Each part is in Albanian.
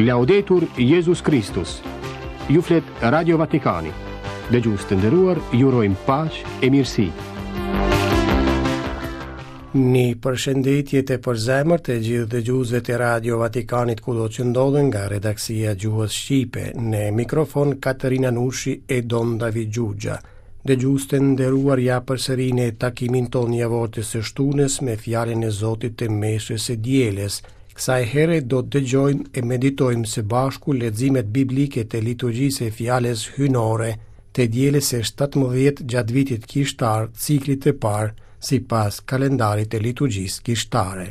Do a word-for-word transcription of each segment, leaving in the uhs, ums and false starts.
Laudetur Jesus Christus. Ju flet Radio Vatikani. Dëgjues të nderuar, ju urojmë paqë e mirësi. Një përshëndetje të përzemërt të gjithë dëgjuesve të Radio Vatikanit kudo që ndodhen nga redaksia Gjuhës Shqipe. Në mikrofon Katerina Nushi e Don David Gjugja. Dëgjues të nderuar, ja përsëri në takimin tonë javor së shtunës me fjalën e Zotit të meshës së dielës. Kësaj here do të dëgjojmë e meditojmë së bashku leximet biblike të liturgjisë e fjalës hynore të dielës së shtatëmbëdhjetë gjatë vitit kishtar, ciklit të parë, sipas kalendarit të liturgjisë kishtare.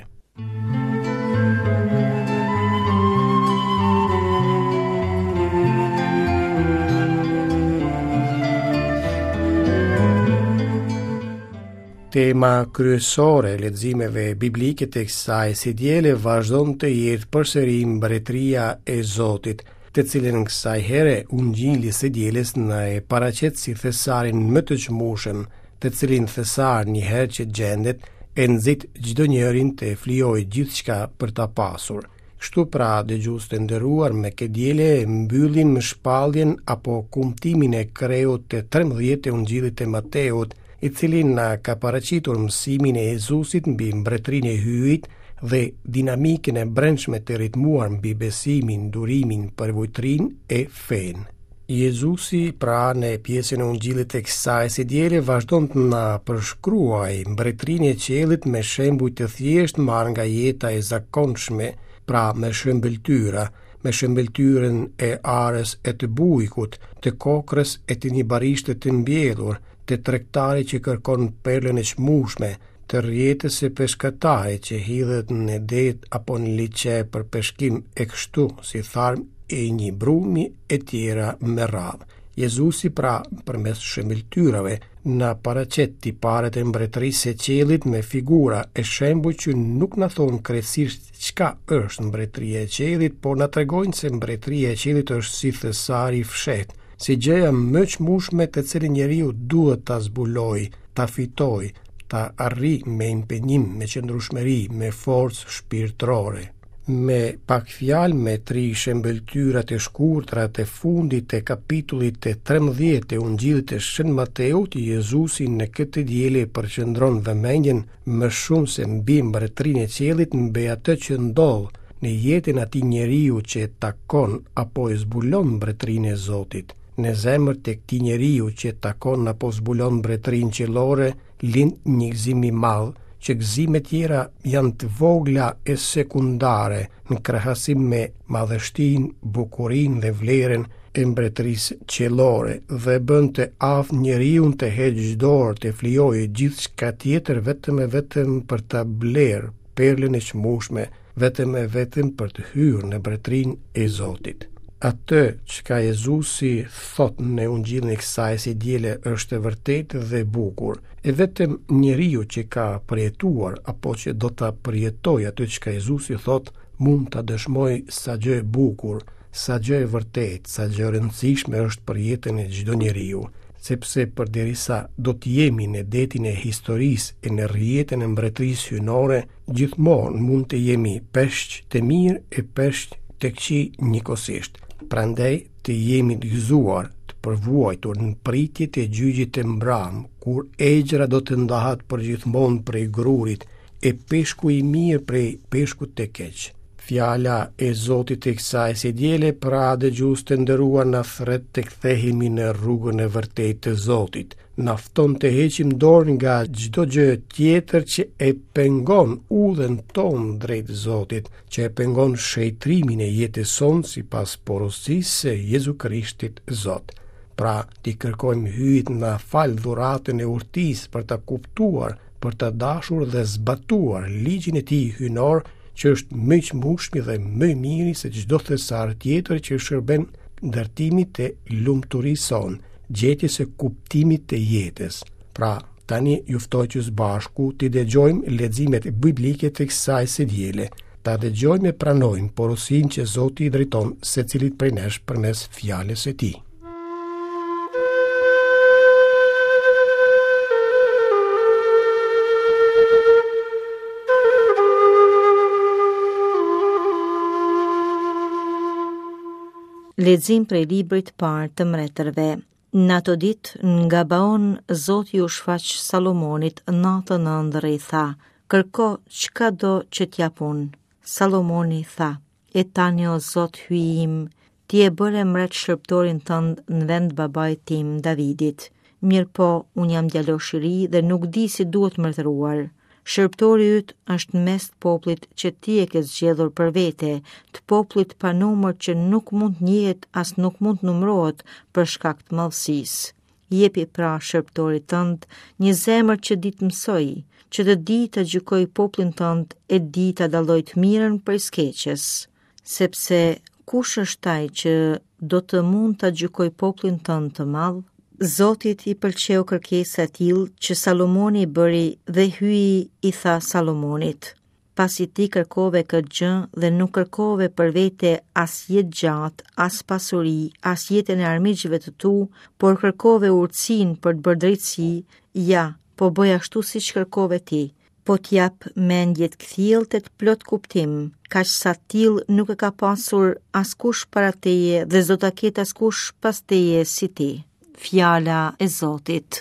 Tema kryesore e leximeve biblike të kësaj së diele vazhdon të jetë përsëri mbretëria e Zotit, të cilën kësaj here ungjilli së dielës na e paraqet si thesarin më të çmueshëm, të cilin thesar një herë që gjendet e nxit çdo njërin të flijojë gjithçka për ta pasur. Kështu pra, dëgjues të nderuar, me këtë diele mbyllim shpalljen apo kumtimin e kreut të trembëdhjetë të ungjillit të Mateut, i cili na ka paraqitur mësimin e Jezusit mbi mbretërinë e hyjit dhe dinamikën e brendshme të ritmuar mbi besimin, durimin, përvojtrinë e fenë. Jezusi, pra, në pjesën e ungjillit të kësaj së diele vazhdon të na përshkruajë mbretërinë e qiellit me shembuj të thjeshtë marrë nga jeta e zakonshme, pra me shëmbëltyra, me shëmbëltyrën e arës e të bujkut, të kokrës e të një barishte të mbjedhur, të tregtari që kërkon perlën e çmueshme, të rrjetës së peshkatarit që hidhet në det apo në liçe për peshkim e kështu si tharm e një brumi e tjera me radhë. Jezusi, pra, përmes shëmbëltyrave na paraqet tiparet e mbretërisë së qiellit me figura e shembuj që nuk na thon krejtësisht çka është mbretëria e qiellit, por na tregojnë se mbretëria e qiellit është si thesari i fshehtë, si gjëja më çmueshme të cilën njeriu duhet ta zbulojë, ta fitojë, ta arrijë me impenjim, me qëndrueshmëri, me forcë shpirtërore. Me pak fjalë, me tri shëmbëltyrat e shkurtra të fundit të kapitullit të trembëdhjetë të ungjillit të Shën Mateut, Jezusi në këtë diele përqendron vëmendjen më shumë se mbi mbretërinë e qiellit, mbi atë që ndodh në jetën e atij njeriu që takon apo e zbulon mbretërinë e Zotit. Në zemër të këtij njeriu që takon apo zbulon mbretërinë qiellore, lind një gëzim i madh, që gëzimet tjera janë të vogla e sekundare në krahasim me madhështinë, bukurinë dhe vlerën e mbretërisë qiellore dhe bën të aftë njeriu të heqë çdo orë të flijojë gjithçka tjetër vetëm e vetëm për ta blerë perlën e çmueshme, vetëm e vetëm për të hyrë në mbretërinë e Zotit. Atë çka Jezusi thot në ungjillin e kësaj së diele është e vërtetë dhe bukur. E vetëm njeriu që ka përjetuar apo që do ta përjetojë atë çka Jezusi thot, mund ta dëshmojë sa gjë e bukur, sa gjë e vërtetë, sa gjë e rëndësishme është për jetën e çdo njeriu, sepse përderisa do të jemi në detin e historisë e në rrjetën e mbretërisë hyjnore, gjithmonë mund të jemi peshq të mirë e peshq të këqij njëkohësisht. Prandaj të jemi të gëzuar, të përvuajtur në pritje të gjyqit të mbram, kur egjra do të ndahet përgjithmonë prej grurit e peshku i mirë prej peshkut të keq. Fjala e Zotit e kësaj së diele, pra, dëgjues të nderuar, na thret të kthehemi në rrugën e vërtetë të Zotit. Na fton të heqim dorë nga çdo gjë tjetër që e pengon udhën tonë drejt Zotit, që e pengon shëjtrimin e jetës sonë sipas porositë së Jezu Krishtit Zot. Pra, t'i kërkojmë hyjit na fal dhuratën e urtisë për ta kuptuar, për ta dashur dhe zbatuar ligjin e tij hyjnor, që është më i çmueshmi dhe më i miri se çdo thesar tjetër që shërben ndërtimit të lumturisë sonë, gjetjes së kuptimit të jetës. Pra, tani ju ftoj që së bashku të dëgjojmë leximet biblike të kësaj së diele, ta dëgjojmë e pranojmë porosinë që Zoti i drejton secilit prej nesh përmes fjalës së tij. Lexim prej librit parë të Mbretërve. Në ato ditë në Gabaon Zoti u shfaq Salomonit natën ëndër e i tha: "Kërko çka do që t'jap unë." Salomoni tha: "E tani o Zot hyj im, ti e bëre mbret shërptorin tënd në vend babait tim Davidit. Mirë po, unë jam djalosh i ri dhe nuk di si duhet mbretëruar. Shërptori yt është në mes të popullit që ti e ke zgjedhur për vete, të popullit pa numër që nuk mund njihet as nuk mund numërohet për shkak të madhësisë. Jepi pra shërptorit tënd një zemër që di të mësoj, që të di të gjykoj popullin tënd e di të dalloj të mirën prej së keqes. Sepse kush është ai që do të mund të gjykoj popullin tënd të madh?" Zotit i pëlqeu kërkesa e tillë që Salomoni i bëri dhe hyi i tha Salomonit: "Pasi ti kërkove këtë gjë dhe nuk kërkove për vete as jetë gjatë, as pasuri, as jetën e armiqve të tu, por kërkove urtësinë për të bërë drejtësi, ja, po bëj ashtu siç kërkove ti. Po t'jap mendje të kthjellët e të plot kuptim, kaq sa tillë nuk e ka pasur askush para teje dhe s'do ta ketë askush pas teje si ti." Fjala e Zotit.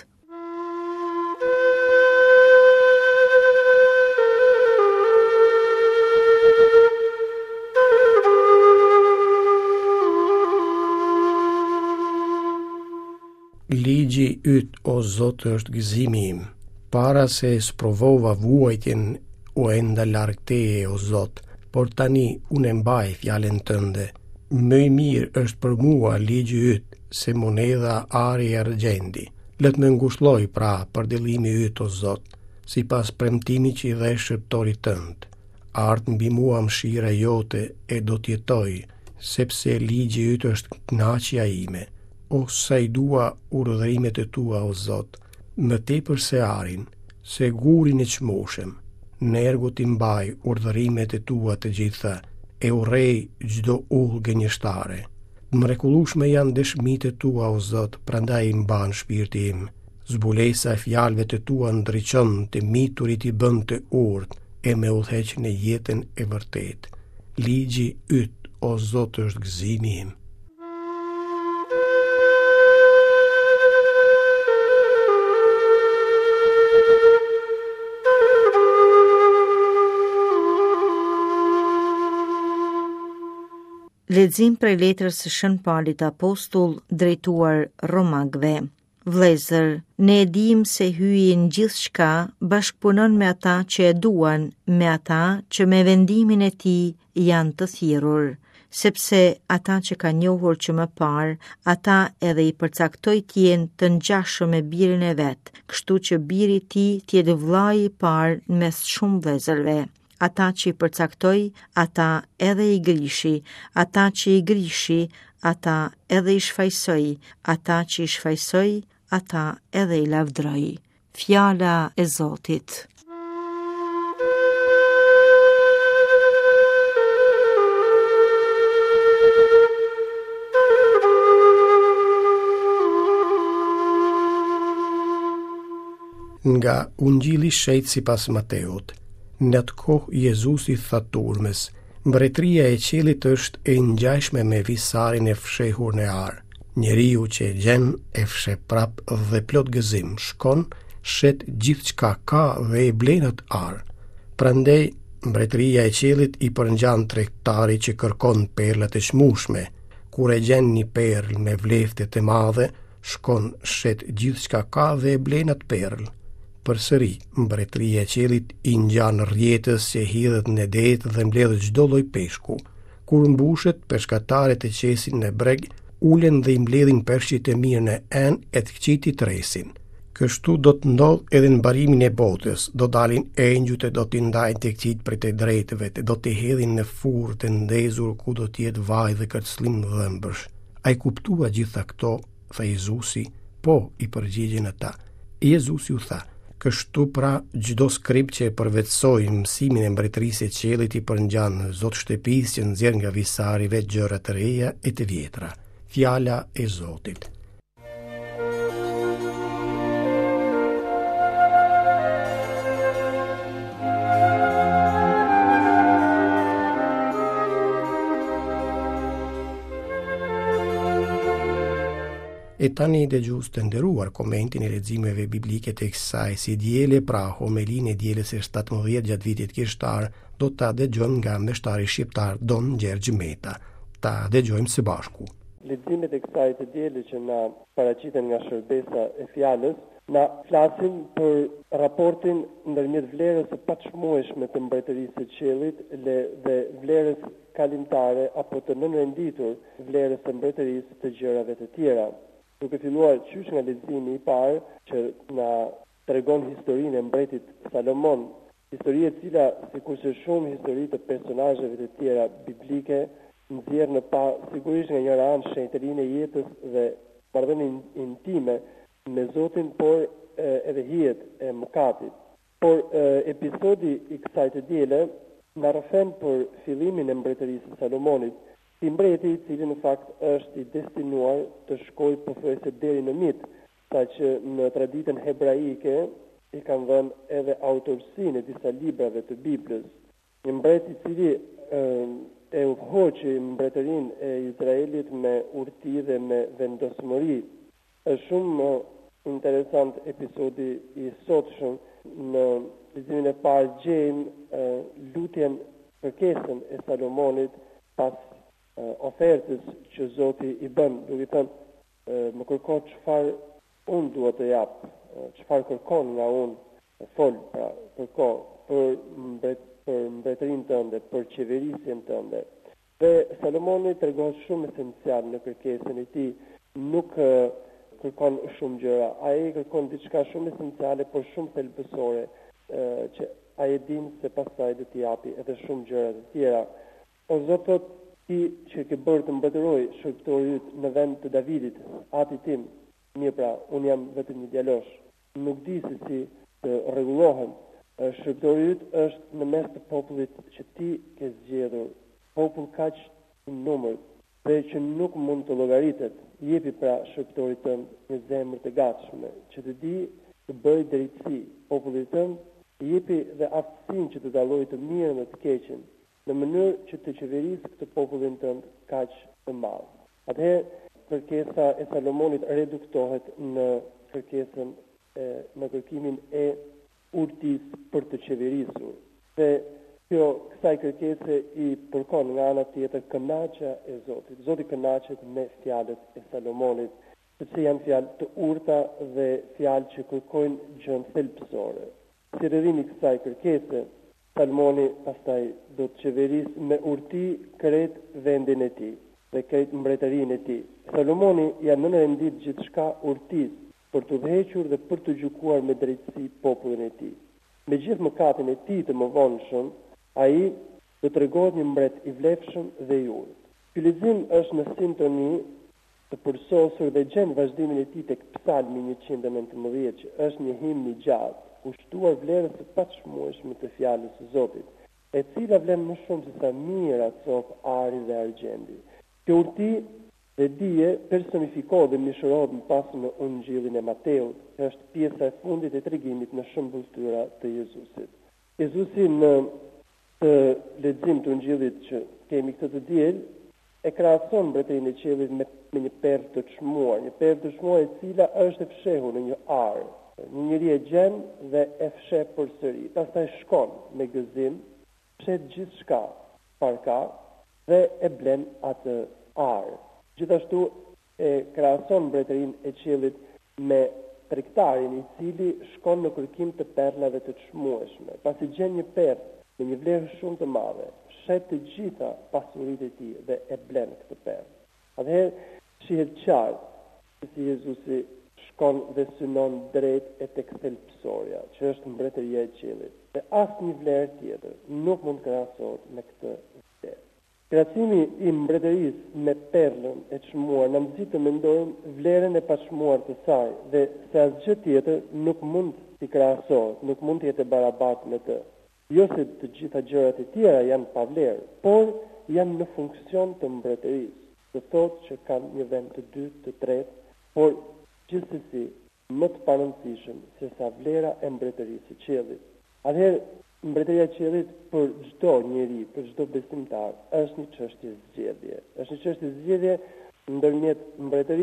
Ligji yt o Zot është gëzimi im. Para se sprovova vuajtjen u enda larg teje o Zot, por tani unë e mbaj fjalën tënde. Më i mirë është për mua ligji yt se monedha ari e argjendi. Let me ngushëlloj pra për dëllimi yt o Zot, si pas premtimi që i dhe shërptorit tënd. Ardh mbi mua mëshira jote e do t'jetoj, sepse ligji yt është kënaqja ime. O sa i dua urdhërimet e tua o Zot, më tepër se arin, se gurin e çmoshem. Në ergut i mbaj urdhërimet e tua të gjitha, e urrej çdo udhë gënjeshtare. Mrekullueshme janë dëshmitë e tua o Zot, prandaj i mban shpirti im. Zbulesa e fjalëve të tua ndriçon të miturit i bën të urtë e me udhëheq në jetën e vërtetë. Ligji yt o Zot është gëzimi im. Lexim prej letrës së Shën Paulit Apostull drejtuar Romakëve. Vëllezër, ne e dim se hyji në gjithçka bashkëpunon me ata që e duan, me ata që me vendimin e tij janë të thirrur, sepse ata që ka njohur që më parë, ata edhe i përcaktoi të jenë të ngjashëm me birin e vet, kështu që biri i tij të jetë vllai i parë mes shumë vëllezërve. Ata që i përcaktoi, ata edhe i grishi, ata që i grishi, ata edhe i shfaqsoi, ata që i shfaqsoi, ata edhe i lavdroi. Fjala e Zotit. Nga Ungjilli shejt sipas Mateut. Në atë kohë Jezusi tha turmes: "Mbretëria e qiellit është e ngjashme me visarin e fshehur në ar. Njeriu që e gjen e fshe prap dhe plot gëzim shkon, shet gjithçka ka dhe e blen atë ar. Prandaj mbretëria e qiellit i përngjan tregtari që kërkon perlat e çmueshme. Kur e gjen një perl me vlefte të madhe, shkon, shet gjithçka ka dhe e blen atë perl. Përsëri, mbretëria e qiellit i ngjan rrjetës që hidhet në det dhe mbledh çdo lloj peshku. Kur mbushet, peshkatarët e qesin në breg, ulen dhe i mbledhin peshqit e mirë në enë e të këqitit resin. Kështu do të ndodh edhe në mbarimin e botës, do dalin engjujt e do t'i ndajnë të këqit për të drejtëve, të do t'i hedhin në furrë të ndezur ku do t'jetë vaj dhe kërcëllim dhëmbësh. Ai kuptua gjitha këto, tha Jezusi, po, i përgjigjen ata. Jezusi u tha: "Kështu pra çdo skrip që e përvetsoi mësimin e mbretërisë e qiellit i përngjan Zot shtëpisë që nxjerr nga visari vetë gjëra të reja e të vjetra." Fjala e Zotit. E tani dëgjues të nderuar, komentin e leximeve biblike të kësaj si diele, pra homelinë e dielës së shtatëmbëdhjetë gjatë vitit kirshtar, do ta dëgjojmë nga mbështari shqiptar Don Gjergj Meta. Ta dëgjojmë së bashku. Leximet e kësaj të dielës që na paraqiten nga shërbesa e fjalës na flasin për raportin ndërmjet vlerës së paçmueshme të mbretërisë së qiellit dhe vlerës kalimtare apo të nënrenditur vlerës së mbretërisë të gjërave të tjera. Duke filluar qysh nga leximi i parë që na tregon historinë e mbretit Salomon, histori e cila, sikurse shumë histori të personazheve të tjera biblike, nxjerr në pa sigurisht nga njëra anë shenjtërinë e jetës dhe marrëdhënien intime me Zotin, por edhe hijet e mëkatit. Por episodi i kësaj të diele na rrëfen për fillimin e mbretërisë së Salomonit, si mbreti i cili në fakt është i destinuar të shkojë pothuajse deri në mit, saqë në traditën hebraike i kanë dhënë edhe autorsinë e disa librave të Biblës. Një mbret i cili e, e udhëhoqi mbretërinë e Izraelit me urti dhe me vendosmëri. Është shumë interesant episodi i sotshëm. Në leximin e parë gjejmë lutjen kërkesën e Salomonit pas uh, ofertës që Zoti i bën, duke thënë uh, më kërko çfarë unë dua të jap, uh, çfarë kërkon nga unë, fol, pra, kërko për mbret, për mbretërinë tënde, për qeverisjen tënde. Dhe Salomoni tregon shumë esencial në kërkesën e tij, nuk uh, kërkon shumë gjëra, ai kërkon diçka shumë esenciale, por shumë thelbësore, uh, që ai e din se pastaj do t'i japi edhe shumë gjëra të tjera. O Zot, ti që ke bërë të mbretëroj shërbitori yt në vend të Davidit, ati tim, mirë pra, unë jam vetëm një djalosh, nuk di se si të rregullohem. Shërbitori yt është në mes të popullit që ti ke zgjedhur, popull kaq i numërt dhe që nuk mund të llogaritet. Jepi pra shërbitorit tënd një zemër të gatshme, që të di të bëjë drejtësi popullit tënd, jepi dhe aftësinë që të dallojë të mirën dhe të keqen, në mënyrë që të qeverisë këtë popullin tënd kaq të madh. Atëherë kërkesa e Salomonit reduktohet në kërkesën e, në kërkimin e urtisë për të qeverisur. Dhe kjo kësaj kërkese i përkon nga ana tjetër kënaqja e Zotit. Zoti kënaqet me fjalët e Salomonit, sepse janë fjalë të urta dhe fjalë që kërkojnë gjën thelbësore. Si rrëdhimi i kësaj kërkese, Salomoni pastaj do të qeverisë me urti krejt vendin e tij dhe krejt mbretërinë e tij. Salomoni ja nënrendit gjithçka urtisë për të udhëhequr dhe për të gjykuar me drejtësi popullin e tij. Me gjithë mëkatin e tij të mëvonshëm, ai do të tregohet një mbret i vlefshëm dhe i urtë. Ky lexim është në sintoni të përsosur dhe gjen vazhdimin e tij tek Psalmi njëqind e nëntëmbëdhjetë, që është një himn i gjatë, kushtuar vlerës së paçmueshme të fjalës së Zotit, e cila vlen më shumë se sa mira copë ari dhe argjendi. Kjo urti dhe dije personifikohet dhe mishërohet më pas në Ungjillin e Mateut, që është pjesa e fundit e tregimit në shëmbulltyra të Jezusit. Jezusi në të lexim të Ungjillit që kemi këtë të diel, e krahason mbretërinë e qiellit me, me një perë të çmuar, një perë të çmuar e cila është e fshehur në një ar. Një njeri e gjen dhe e fsheh përsëri. Pastaj shkon me gëzim, fshet gjithçka çfarë ka dhe e blen atë ar. Gjithashtu e krahason mbretërinë e qiellit me tregtarin i cili shkon në kërkim të perlave të çmueshme. Pasi gjen një perlë me një vlerë shumë të madhe, fshet të gjitha pasuritë e tij dhe e blen këtë perlë. Atëherë shihet qartë se Jezusi shkon dhe synon drejt e tek thelbësorja, që është mbretëria e qiellit. Dhe asnjë vlerë tjetër nuk mund të krahasohet me këtë vlerë. Krahasimi i mbretërisë me perlën e çmuar na nxit të mendojmë vlerën e paçmuar të saj dhe se asgjë tjetër nuk mund të krahasohet, nuk mund të jetë barabartë me të. Jo se të gjitha gjërat e tjera janë pa vlerë, por janë në funksion të mbretërisë. Do thotë që kanë një vend të dytë, të tretë, por gjithsesi më të parëndësishëm se sa vlera e mbretërisë së qiellit. Atëherë, mbretëria e qiellit për çdo njeri, për çdo besimtar, është një çështje zgjedhje. Është një çështje zgjedhje ndërmjet mbretërisë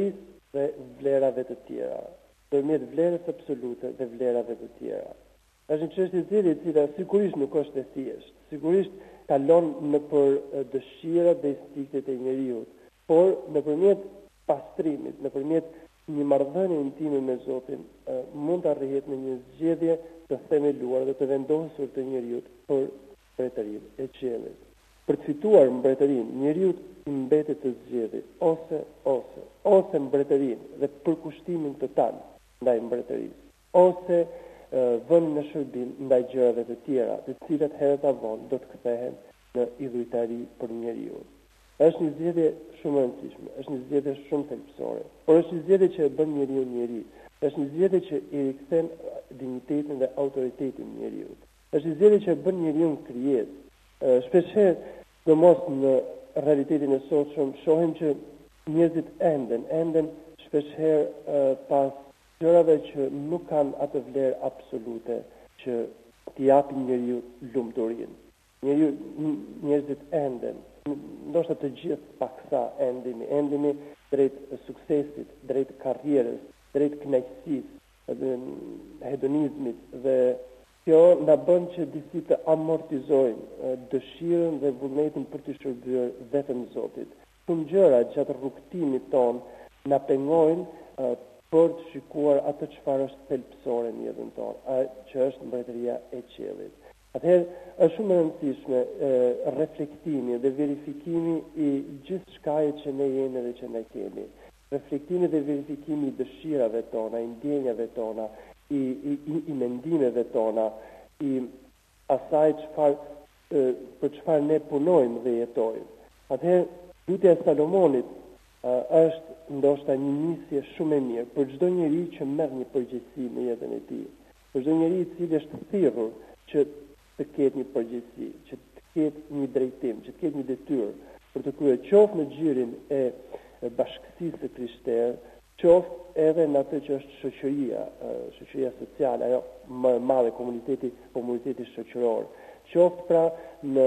dhe vlerave të tjera, ndërmjet vlerës absolute dhe vlerave të tjera. Është një çështje e cila, e cila sigurisht nuk është e thjeshtë, sigurisht kalon nëpër dëshirat dhe instiktet e njeriu, por nëpërmjet pastrimit, nëpërmjet një marrëdhënie intime me Zotin, mund të arrihet në një zgjedhje të themeluar dhe të vendosur të njeriu për mbretërinë e qiellit. Për të fituar mbretërinë, njeriu i mbetet të zgjedhë ose ose ose mbretërinë dhe përkushtimin total ndaj mbretërisë, ose vënë në shërbim ndaj gjërave të tjera, të cilat herët a vonë do të kthehen në idhujtari për njeriu. Është një zgjedhje shumë e rëndësishme, është një zgjedhje shumë thelbësore, por është një zgjedhje që e bën njeriu njeri, është një zgjedhje që i rikthen dinjitetin dhe autoritetin njeriu. Është një zgjedhje që e bën njeriu krijesë. Shpeshherë, domos në realitetin e sotshëm, shohim që njerëzit enden, enden shpeshherë pas gjërave që nuk kanë atë vlerë absolute që t'i japin njeriu lumturinë. Njeriu njerëzit enden, ndoshta të gjithë paksa endimi, endimi drejt suksesit, drejt karrierës, drejt kënaqësisë, hedonizmit, dhe kjo na bën që disi të amortizojnë dëshirën dhe vullnetin për të shërbyer vetëm Zotit. Shumë gjëra gjatë rrugtimit ton na pengojnë për të shikuar atë çfarë është thelbësore në jetën tonë, që është mbretëria e qiellit. Atëherë është shumë e rëndësishme reflektimi dhe verifikimi i gjithë shkajit që ne jemi dhe që ne kemi. Reflektimi dhe verifikimi i dëshirave tona, i ndjenjave tona, i, i, i mendimeve tona, i asaj çfarë për çfarë ne punojmë dhe jetojmë. Atëherë lutja e Salomonit uh, është ndoshta një nisje shumë e mirë për çdo njeri që merr një përgjegjësi në jetën e tij. Për çdo njeri i cili është thirrur që të ketë një përgjegjësi, që të ketë një drejtim, që të ketë një detyrë për të kryer qoftë në gjirin e bashkësisë së krishterë, qoftë edhe në atë që është shoqëria, shoqëria sociale, ajo më e madhe, komuniteti, komuniteti shoqëror. Qoftë pra në,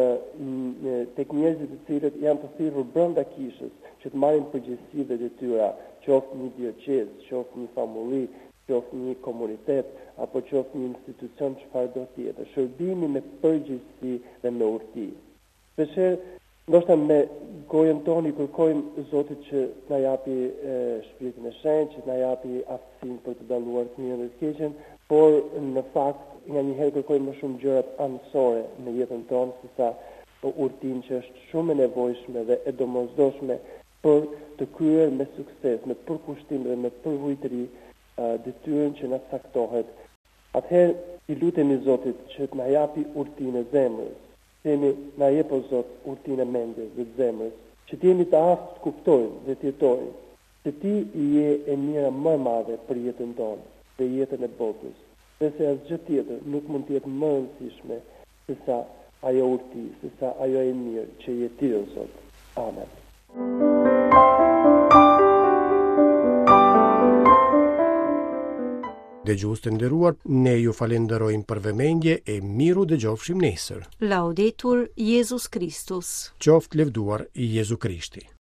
në tek njerëzit të cilët janë të thirrur brenda kishës, që të marrin përgjegjësi dhe detyra, qoftë një dioqez, qoftë një famulli, qoftë një komunitet, apo qoftë një institucion çfarë do të jetë, shërbimi me përgjegjësi dhe me urtësi. Shpeshherë, ndoshta me gojën tonë i kërkojmë Zotit që na japi shpirtin e shenjtë, që na japi aftësinë për të dalluar të mirën dhe të keqen, por në fakt nga një herë kërkojmë më shumë gjërat anësore në jetën tonë, sesa urtinë që është shumë e nevojshme dhe e domosdoshme për të kryer me sukses, me përkushtim dhe me përvojtëri detyrën që na caktohet. Atëherë i lutemi Zotit që të na japi urtinë e zemrës. Themi, na jep o Zot urtinë e mendjes dhe zemrës, që të jemi të aftë të kuptojmë dhe të jetojmë, se Ti i je e mira më e madhe për jetën tonë dhe jetën e botës, dhe se asgjë tjetër nuk mund të jetë më e rëndësishme se sa ajo urti, se sa ajo e mirë që je Ti o Zot. Amen. Dëgjues të nderuar, ne ju falenderojmë për vëmendje e miru dëgjofshim nesër. Laudetur Jesus Christus. Qoftë lëvduar Jezu Krishti.